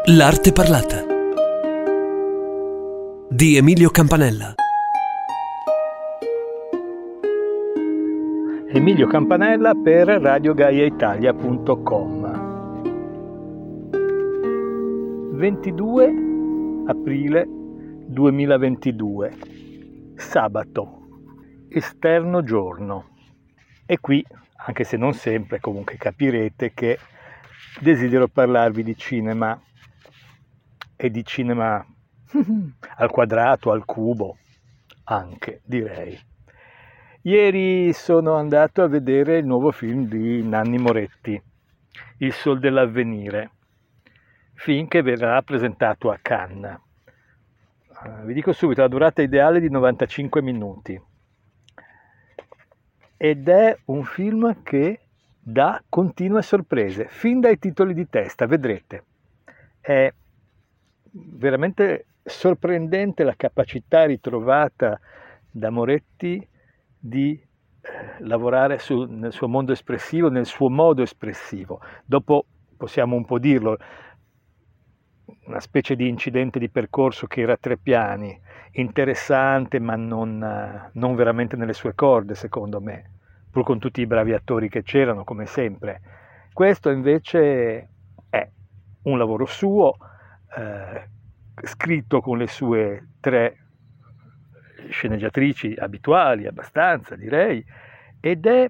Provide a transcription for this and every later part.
L'arte parlata di Emilio Campanella. Emilio Campanella per radiogaiaitalia.com. 22 aprile 2022, sabato, esterno giorno. E qui, anche se non sempre, comunque capirete che desidero parlarvi di cinema e di cinema al quadrato, al cubo, anche direi. Ieri sono andato a vedere il nuovo film di Nanni Moretti, Il Sol dell'Avvenire, film che verrà presentato a Cannes. Vi dico subito, la durata ideale è di 95 minuti. Ed è un film che dà continue sorprese, fin dai titoli di testa, vedrete. È veramente sorprendente la capacità ritrovata da Moretti di lavorare nel suo mondo espressivo, nel suo modo espressivo. Dopo possiamo un po' dirlo, una specie di incidente di percorso che era a 3 piani, interessante ma non veramente nelle sue corde secondo me, pur con tutti i bravi attori che c'erano come sempre. Questo invece è un lavoro suo, scritto con le sue 3 sceneggiatrici abituali, abbastanza direi, ed è,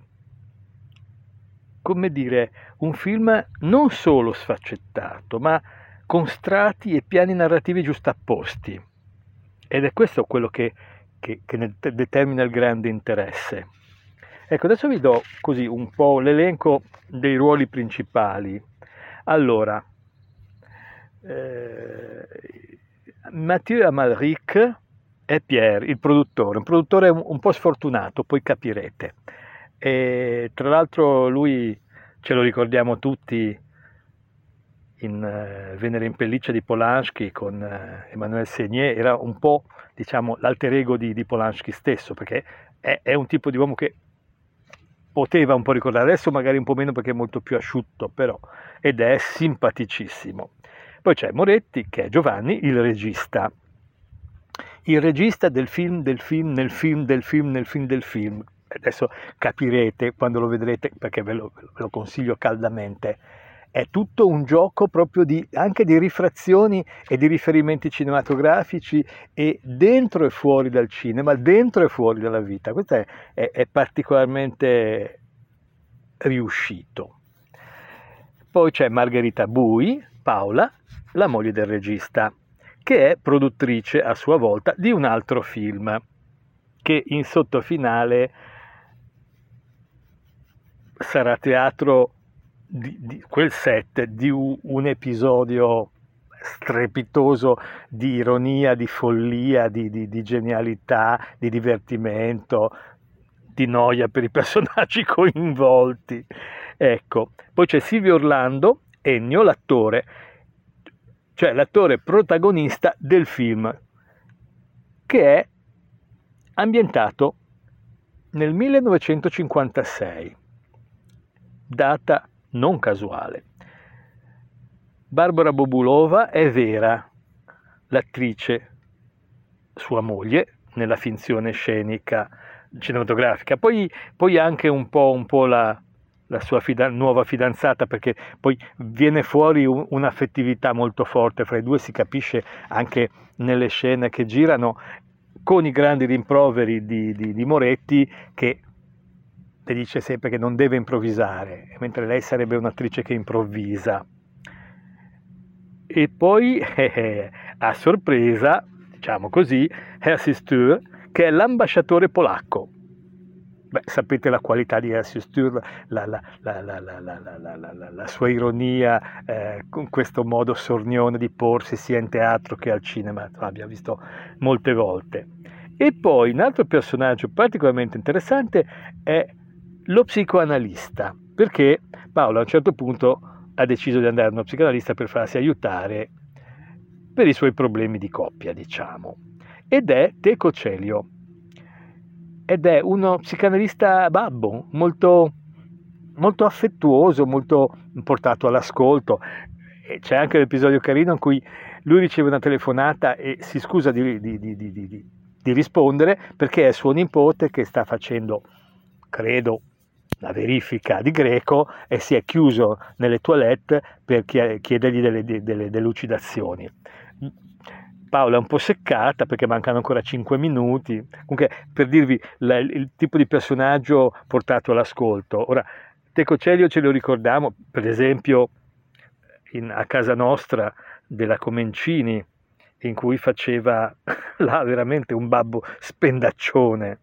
come dire, un film non solo sfaccettato, ma con strati e piani narrativi giustapposti. Ed è questo quello che ne determina il grande interesse. Ecco, adesso vi do così un po' l'elenco dei ruoli principali. Allora, Mathieu Amalric è Pierre, il produttore, un produttore un po' sfortunato, poi capirete. E tra l'altro lui, ce lo ricordiamo tutti, in Venere in pelliccia di Polanski con Emmanuel Seigner, era un po', diciamo, l'alter ego di Polanski stesso, perché è un tipo di uomo che poteva un po' ricordare, adesso magari un po' meno perché è molto più asciutto, però, ed è simpaticissimo. Poi c'è Moretti, che è Giovanni, il regista del film, nel film. Adesso capirete quando lo vedrete, perché ve lo consiglio caldamente. È tutto un gioco proprio anche di rifrazioni e di riferimenti cinematografici, e dentro e fuori dal cinema, dentro e fuori dalla vita. Questo è particolarmente riuscito. Poi c'è Margherita Bui, Paola, la moglie del regista, che è produttrice a sua volta di un altro film, che in sottofinale sarà teatro di quel set, di un episodio strepitoso di ironia, di follia, di genialità, di divertimento, di noia per i personaggi coinvolti. Ecco, poi c'è Silvio Orlando, Ennio, l'attore, cioè l'attore protagonista del film, che è ambientato nel 1956, data non casuale. Barbara Bobulova è Vera, l'attrice, sua moglie, nella finzione scenica cinematografica. Poi anche un po' la sua nuova fidanzata, perché poi viene fuori un'affettività molto forte fra i due, si capisce anche nelle scene che girano, con i grandi rimproveri di Moretti, che le dice sempre che non deve improvvisare, mentre lei sarebbe un'attrice che improvvisa. E poi a sorpresa, diciamo così, Herr Stur, che è l'ambasciatore polacco. Beh, sapete la qualità di Herr Stur, la sua ironia, con questo modo sornione di porsi sia in teatro che al cinema, l'abbiamo visto molte volte. E poi un altro personaggio particolarmente interessante è lo psicoanalista, perché Paolo a un certo punto ha deciso di andare a uno psicoanalista per farsi aiutare per i suoi problemi di coppia, diciamo. Ed è Teco Celio. Ed è uno psicanalista babbo, molto, molto affettuoso, molto portato all'ascolto, E c'è anche l'episodio carino in cui lui riceve una telefonata e si scusa di rispondere perché è suo nipote che sta facendo, credo, la verifica di greco e si è chiuso nelle toilette per chiedergli delle delucidazioni. Paola è un po' seccata perché mancano ancora 5 minuti. Comunque, per dirvi il tipo di personaggio portato all'ascolto. Ora, Teco Celio ce lo ricordiamo, per esempio, a casa nostra della Comencini, in cui faceva là veramente un babbo spendaccione.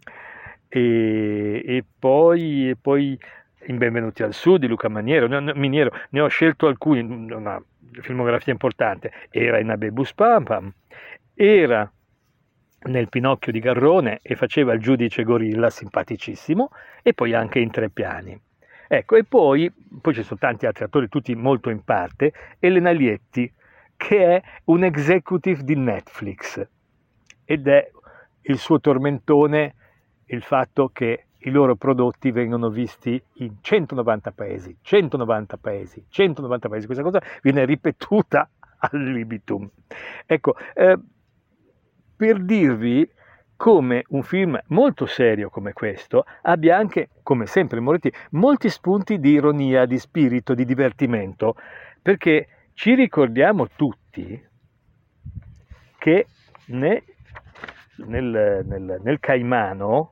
E poi in Benvenuti al Sud di Luca Miniero, ne ho scelto alcuni, una filmografia importante. Era in Abebus Pampam, era nel Pinocchio di Garrone e faceva il giudice gorilla, simpaticissimo, e poi anche in Tre Piani. Ecco, e poi ci sono tanti altri attori, tutti molto in parte. Elena Lietti, che è un executive di Netflix, ed è il suo tormentone il fatto che i loro prodotti vengono visti in 190 paesi, 190 paesi, 190 paesi. Questa cosa viene ripetuta al libitum. Ecco, per dirvi come un film molto serio come questo abbia anche, come sempre in Moretti, molti spunti di ironia, di spirito, di divertimento, perché ci ricordiamo tutti che nel Caimano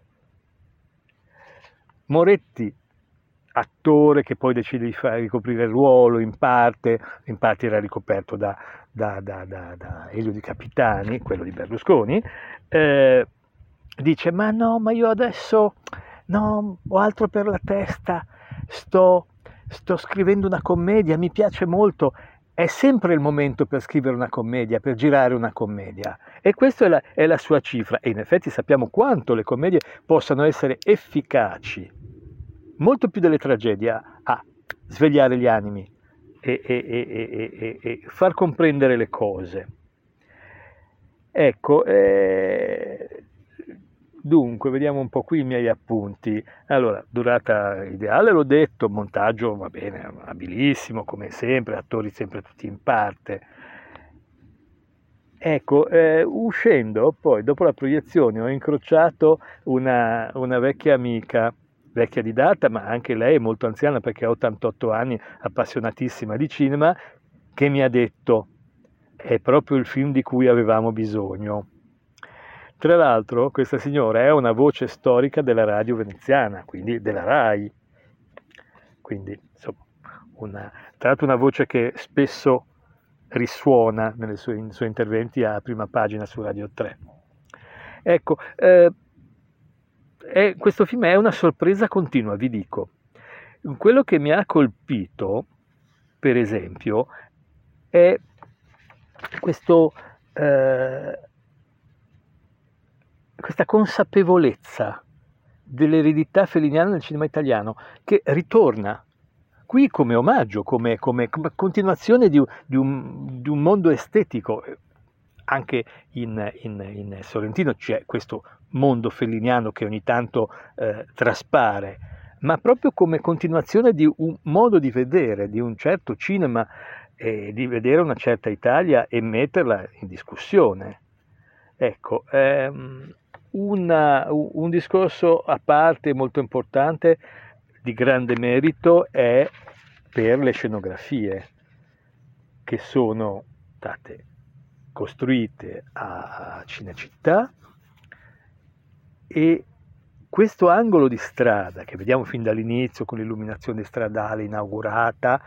Moretti, attore che poi decide di ricoprire il ruolo, in parte era ricoperto da Elio Di Capitani, quello di Berlusconi, dice: ma io adesso no, ho altro per la testa, sto scrivendo una commedia, mi piace molto. È sempre il momento per scrivere una commedia, per girare una commedia, e questa è la sua cifra, e in effetti sappiamo quanto le commedie possano essere efficaci, molto più delle tragedie, a svegliare gli animi e far comprendere le cose. Ecco, dunque, vediamo un po' qui i miei appunti. Allora, durata ideale l'ho detto, montaggio va bene, abilissimo come sempre, attori sempre tutti in parte. Ecco, uscendo poi dopo la proiezione ho incrociato una vecchia amica, vecchia di data, ma anche lei è molto anziana perché ha 88 anni, appassionatissima di cinema, che mi ha detto: è proprio il film di cui avevamo bisogno. Tra l'altro questa signora è una voce storica della radio veneziana, quindi della RAI, quindi insomma tra l'altro una voce che spesso risuona nei suoi interventi a prima pagina su Radio 3. Ecco, questo film è una sorpresa continua, vi dico. Quello che mi ha colpito, per esempio, è questa consapevolezza dell'eredità felliniana nel cinema italiano, che ritorna qui come omaggio, come continuazione di un mondo estetico. Anche in Sorrentino c'è questo mondo felliniano che ogni tanto traspare, ma proprio come continuazione di un modo di vedere, di un certo cinema, di vedere una certa Italia e metterla in discussione. Ecco, un discorso a parte molto importante, di grande merito, è per le scenografie che sono state costruite a Cinecittà, e questo angolo di strada che vediamo fin dall'inizio con l'illuminazione stradale inaugurata,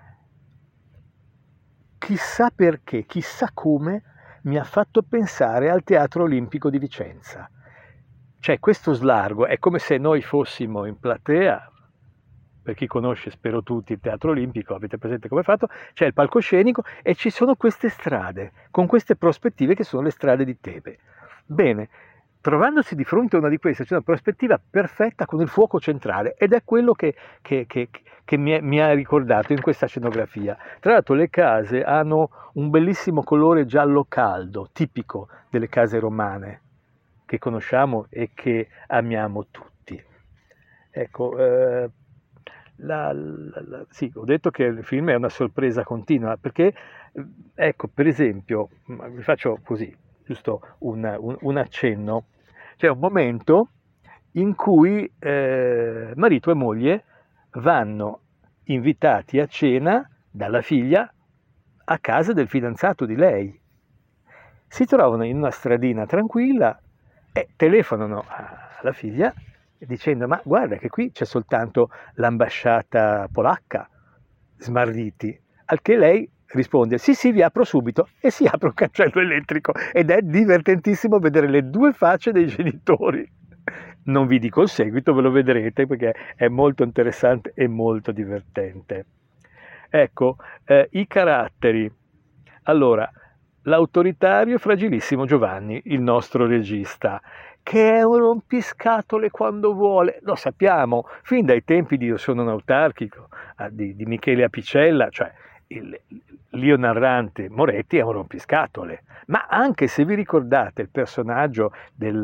chissà perché, chissà come, mi ha fatto pensare al Teatro Olimpico di Vicenza. Cioè, questo slargo è come se noi fossimo in platea. Per chi conosce, spero tutti, il Teatro Olimpico, avete presente come è fatto, c'è il palcoscenico e ci sono queste strade, con queste prospettive che sono le strade di Tebe. Bene, trovandosi di fronte a una di queste, c'è una prospettiva perfetta con il fuoco centrale, ed è quello che mi ha ricordato in questa scenografia. Tra l'altro le case hanno un bellissimo colore giallo caldo, tipico delle case romane, che conosciamo e che amiamo tutti. Ecco, sì, ho detto che il film è una sorpresa continua, perché, ecco, per esempio, vi faccio così, giusto un accenno, c'è un momento in cui marito e moglie vanno invitati a cena dalla figlia a casa del fidanzato di lei. Si trovano in una stradina tranquilla e telefonano alla figlia dicendo: ma guarda che qui c'è soltanto l'ambasciata polacca, smarriti. Al che lei risponde: sì sì, vi apro subito, e si apre un cancello elettrico, ed è divertentissimo vedere le due facce dei genitori. Non vi dico il seguito, ve lo vedrete perché è molto interessante e molto divertente. Ecco, i caratteri. Allora, l'autoritario e fragilissimo Giovanni, il nostro regista, che è un rompiscatole quando vuole, lo sappiamo, fin dai tempi di Io sono un autarchico, di Michele Apicella, cioè l'io narrante Moretti è un rompiscatole, ma anche se vi ricordate il personaggio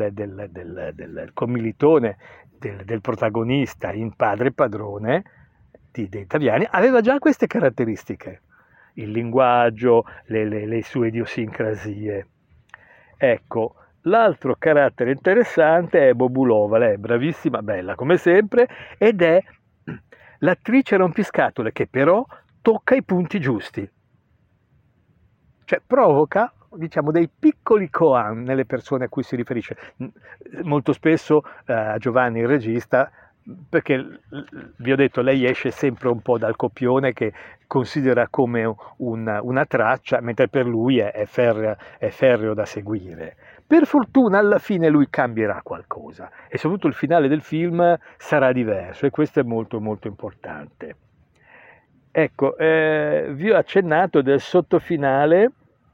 del commilitone, del protagonista in Padre Padrone dei Taviani, aveva già queste caratteristiche, il linguaggio, le sue idiosincrasie. Ecco, l'altro carattere interessante è Bobulova, lei è bravissima, bella come sempre, ed è l'attrice rompiscatole che però tocca i punti giusti, cioè provoca, diciamo, dei piccoli koan nelle persone a cui si riferisce. Molto spesso a Giovanni il regista, perché vi ho detto, lei esce sempre un po' dal copione che considera come una traccia, mentre per lui è ferreo da seguire. Per fortuna alla fine lui cambierà qualcosa e soprattutto il finale del film sarà diverso, e questo è molto molto importante. Ecco, vi ho accennato del sottofinale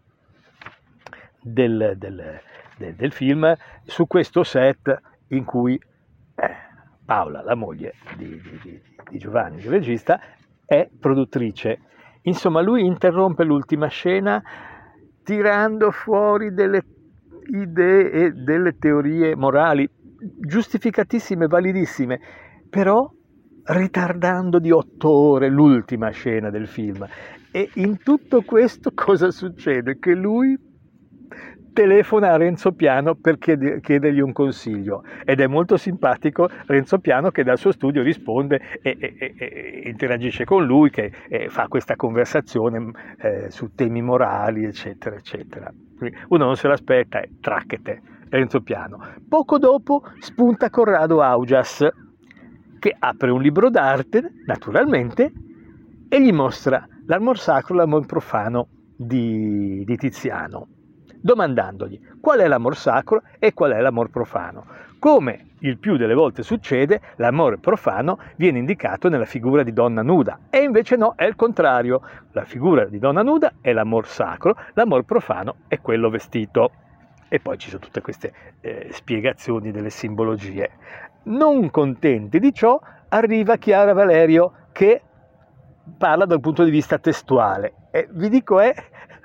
del film su questo set in cui Paola, la moglie di Giovanni, il regista, è produttrice. Insomma, lui interrompe l'ultima scena tirando fuori delle idee e delle teorie morali giustificatissime, validissime, però ritardando di 8 ore l'ultima scena del film. E in tutto questo cosa succede? Che lui telefona a Renzo Piano per chiedergli un consiglio, ed è molto simpatico Renzo Piano che dal suo studio risponde e interagisce con lui, che fa questa conversazione su temi morali, eccetera eccetera. Quindi uno non se l'aspetta, è tracchete Renzo Piano. Poco dopo spunta Corrado Augias, che apre un libro d'arte, naturalmente, e gli mostra l'amor sacro e l'amor profano di Tiziano, domandandogli qual è l'amor sacro e qual è l'amor profano. Come il più delle volte succede, l'amore profano viene indicato nella figura di donna nuda, e invece no, è il contrario. La figura di donna nuda è l'amor sacro, l'amor profano è quello vestito. E poi ci sono tutte queste spiegazioni delle simbologie. Non contenti di ciò, arriva Chiara Valerio, che parla dal punto di vista testuale, e vi dico è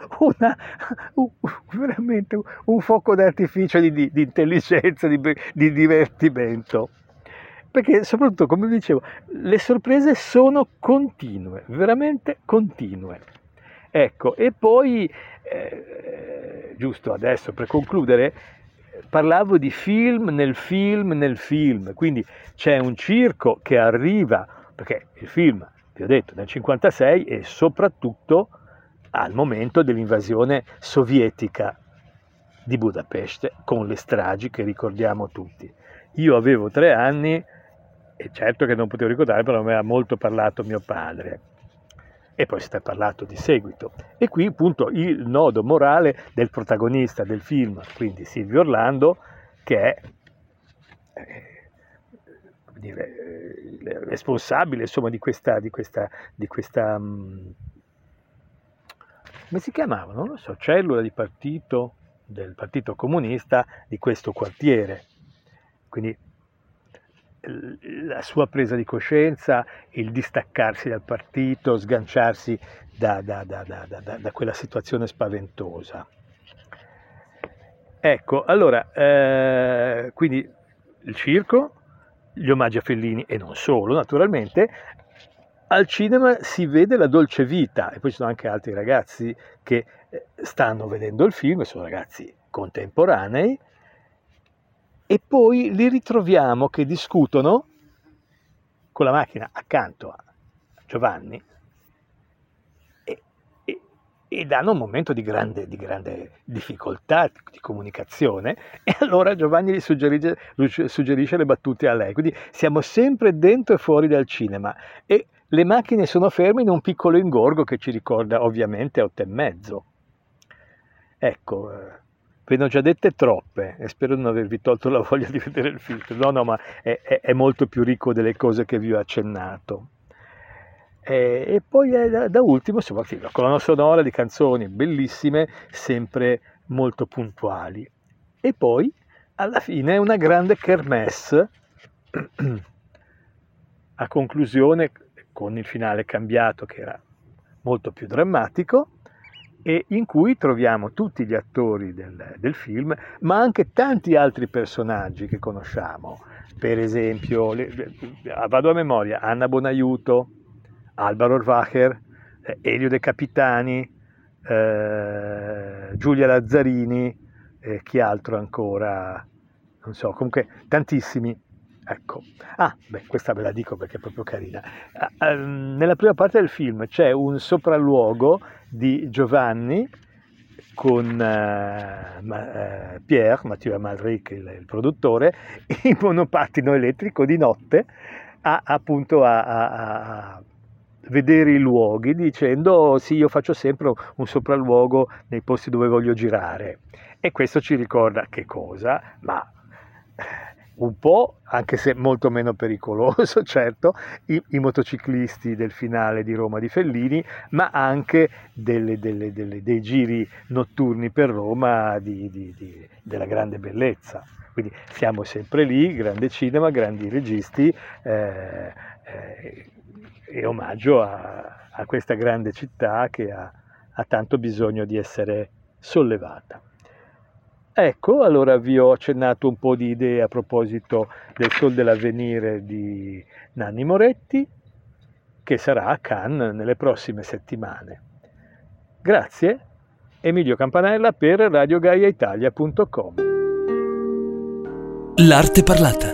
veramente un fuoco d'artificio di intelligenza, di divertimento, perché soprattutto, come vi dicevo, le sorprese sono continue, veramente continue. Ecco, e poi giusto adesso per concludere, parlavo di film nel film nel film, quindi c'è un circo che arriva, perché il film, vi ho detto, nel 1956, e soprattutto al momento dell'invasione sovietica di Budapest, con le stragi che ricordiamo tutti. Io avevo 3 anni e certo che non potevo ricordare, però mi aveva molto parlato mio padre. E poi si è parlato di seguito. E qui appunto il nodo morale del protagonista del film, quindi Silvio Orlando, che è responsabile, insomma, di questa come si chiamava? Non lo so, cellula di partito del Partito Comunista di questo quartiere. Quindi la sua presa di coscienza, il distaccarsi dal partito, sganciarsi da quella situazione spaventosa. Ecco, allora, quindi il circo, gli omaggi a Fellini e non solo, naturalmente, al cinema si vede la dolce vita, e poi ci sono anche altri ragazzi che stanno vedendo il film, sono ragazzi contemporanei, e poi li ritroviamo che discutono con la macchina accanto a Giovanni e danno un momento di grande difficoltà di comunicazione, e allora Giovanni gli suggerisce le battute a lei. Quindi siamo sempre dentro e fuori dal cinema, e le macchine sono ferme in un piccolo ingorgo che ci ricorda ovviamente 8:30. Ecco, ve ne ho già dette troppe e spero di non avervi tolto la voglia di vedere il film. No, ma è molto più ricco delle cose che vi ho accennato. E poi da ultimo, insomma, la colonna sonora di canzoni bellissime, sempre molto puntuali. E poi, alla fine, una grande kermesse, a conclusione, con il finale cambiato, che era molto più drammatico, e in cui troviamo tutti gli attori del film, ma anche tanti altri personaggi che conosciamo. Per esempio, vado a memoria, Anna Bonaiuto, Alvaro Orvacher, Elio De Capitani, Giulia Lazzarini, chi altro ancora? Non so, comunque tantissimi. Ecco. Questa ve la dico perché è proprio carina. Nella prima parte del film c'è un sopralluogo di Giovanni con Pierre, Mathieu Amalric, il produttore, in monopattino elettrico di notte, appunto a vedere i luoghi, dicendo sì, io faccio sempre un sopralluogo nei posti dove voglio girare. E questo ci ricorda che cosa? Ma un po', anche se molto meno pericoloso, certo, i motociclisti del finale di Roma di Fellini, ma anche dei giri notturni per Roma della grande bellezza. Quindi siamo sempre lì, grande cinema, grandi registi, e omaggio a questa grande città che ha tanto bisogno di essere sollevata. Ecco, allora vi ho accennato un po' di idee a proposito del Sol dell'Avvenire di Nanni Moretti, che sarà a Cannes nelle prossime settimane. Grazie, Emilio Campanella per radiogaiaitalia.com. L'arte parlata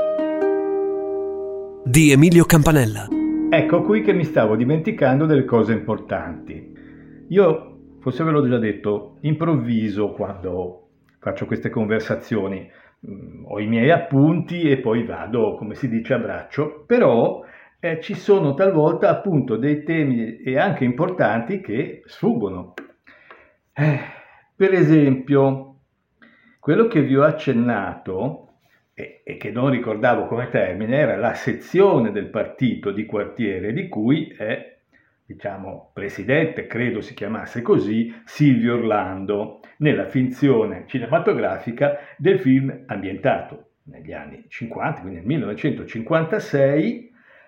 di Emilio Campanella. Ecco qui che mi stavo dimenticando delle cose importanti. Io, forse ve l'ho già detto, improvviso quando faccio queste conversazioni, ho i miei appunti e poi vado, come si dice, a braccio, però ci sono talvolta appunto dei temi e anche importanti che sfuggono. Per esempio, quello che vi ho accennato e che non ricordavo come termine era la sezione del partito di quartiere di cui è, diciamo, presidente, credo si chiamasse così, Silvio Orlando, nella finzione cinematografica del film ambientato negli anni 50, quindi nel 1956,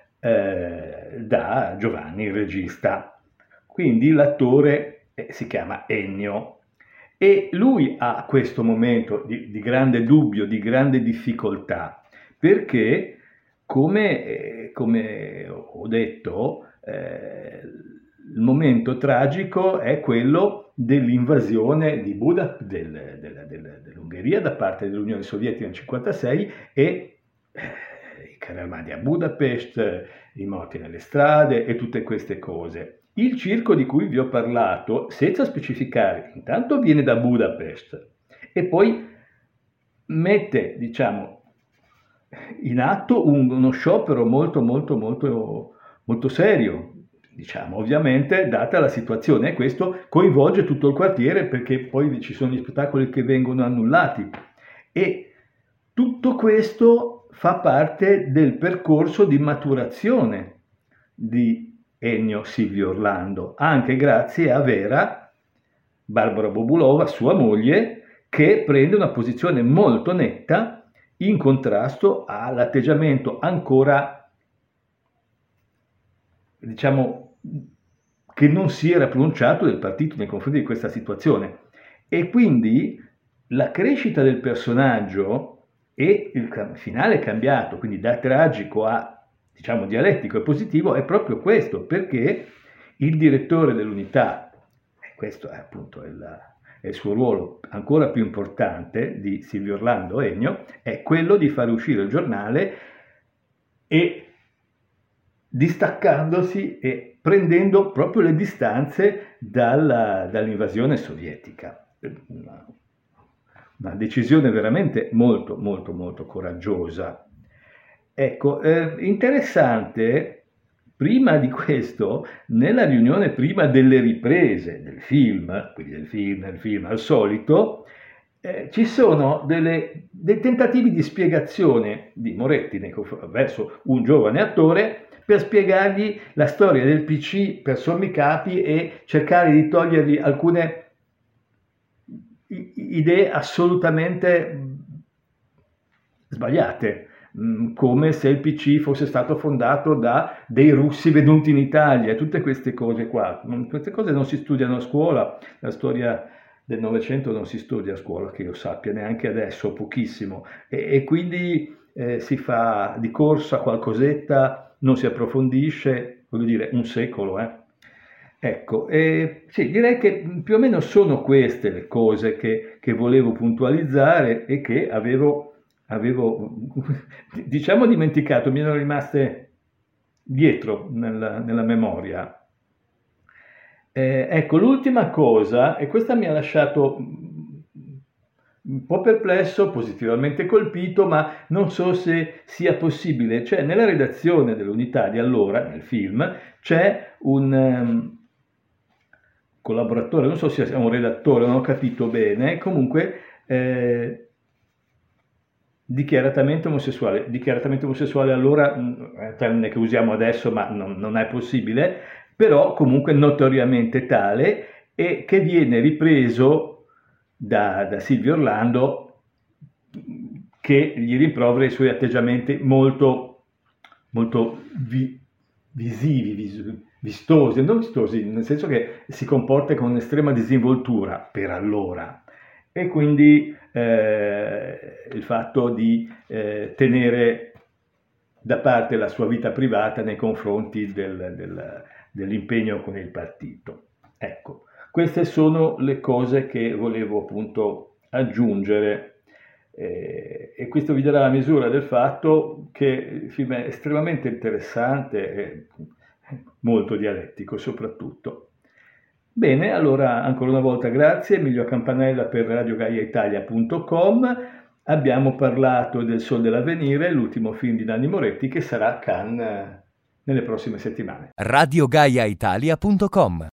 da Giovanni, il regista. Quindi l'attore si chiama Ennio. E lui ha questo momento di grande dubbio, di grande difficoltà, perché, come ho detto, il momento tragico è quello dell'invasione di dell'Ungheria da parte dell'Unione Sovietica nel 1956 e i carri armati a Budapest, i morti nelle strade e tutte queste cose. Il circo di cui vi ho parlato, senza specificare, intanto viene da Budapest e poi mette, diciamo, in atto uno sciopero molto serio, diciamo, ovviamente data la situazione, e questo coinvolge tutto il quartiere perché poi ci sono gli spettacoli che vengono annullati, e tutto questo fa parte del percorso di maturazione di Ennio Silvio Orlando, anche grazie a Vera, Barbara Bobulova, sua moglie, che prende una posizione molto netta in contrasto all'atteggiamento ancora, diciamo, che non si era pronunciato del partito nei confronti di questa situazione. E quindi la crescita del personaggio e il finale cambiato, quindi da tragico a diciamo dialettico e positivo è proprio questo, perché il direttore dell'unità, e questo è appunto è il suo ruolo ancora più importante di Silvio Orlando Ennio, è quello di fare uscire il giornale e distaccandosi e prendendo proprio le distanze dall'invasione sovietica. Una decisione veramente molto, molto, molto coraggiosa. Ecco, interessante, prima di questo, nella riunione prima delle riprese del film, quindi del film al solito, ci sono dei tentativi di spiegazione di Moretti verso un giovane attore per spiegargli la storia del PC per sommi capi e cercare di togliergli alcune idee assolutamente sbagliate, come se il PC fosse stato fondato da dei russi venuti in Italia, tutte queste cose qua. Queste cose non si studiano a scuola, la storia del Novecento non si studia a scuola, che io sappia, neanche adesso, pochissimo, e quindi si fa di corsa qualcosetta, non si approfondisce, voglio dire, un secolo, Ecco, sì, direi che più o meno sono queste le cose che volevo puntualizzare e che avevo diciamo dimenticato, mi erano rimaste dietro nella memoria. Ecco, l'ultima cosa, e questa mi ha lasciato un po' perplesso, positivamente colpito, ma non so se sia possibile. Cioè, nella redazione dell'unità di allora, nel film, c'è un collaboratore, non so se sia un redattore, non ho capito bene, comunque dichiaratamente omosessuale. Dichiaratamente omosessuale allora è un termine che usiamo adesso, ma non è possibile, però comunque notoriamente tale, e che viene ripreso da Silvio Orlando, che gli rimprovera i suoi atteggiamenti molto, molto visivi, vistosi, non vistosi, nel senso che si comporta con estrema disinvoltura per allora. E quindi il fatto di tenere da parte la sua vita privata nei confronti dell'impegno con il partito. Ecco, queste sono le cose che volevo appunto aggiungere, e questo vi darà la misura del fatto che il film è estremamente interessante e molto dialettico soprattutto. Bene, allora ancora una volta grazie, Emilio Campanella per radiogaiaitalia.com. Abbiamo parlato del Sol dell'Avvenire, l'ultimo film di Nanni Moretti, che sarà a Cannes nelle prossime settimane. radiogaiaitalia.com